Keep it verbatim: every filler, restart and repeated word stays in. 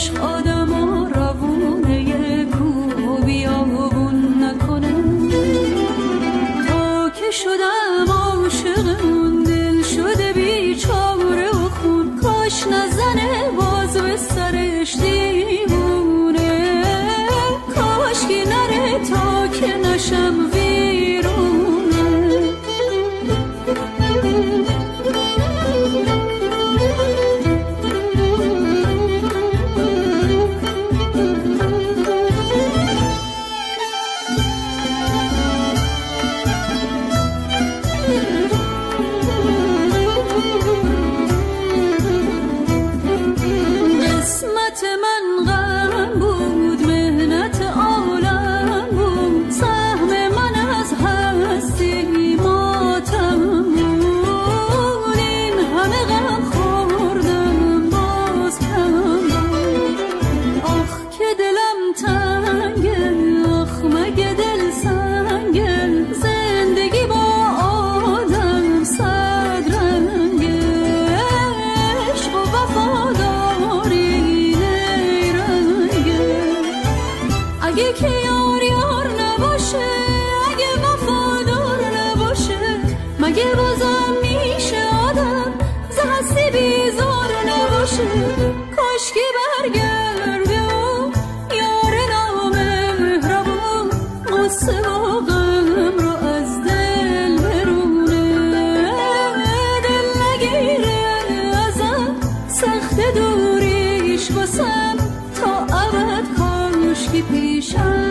عشق آدما روونه کو بیابون نکنه. تا که شدم عاشق اون دل شده بیچاره و خون، کاش نزنه باز به سرش دیوونه. کاش که نره تا که نشم ویرونه. قسمت من غم بود، مهنت عالم بود، سهم من از هستی ماتم بود. این همه غم خوردم باز کم بود. آخ که دلم تنگه، آخ مگه دل سنگه، زندگی با آدم صد رنگه. عشق و وفاداری نیرنگه. اگه که یار یار نباشه، اگه وفادار نباشه، مگه بازم میشه آدم ز هستی بیزار نباشه. کاش که برگرده و یار نامهربون قصه و غم رو از دل برونه. دل نگیره ازم سخت دوریش واسم، تا ابد کاش که پیشم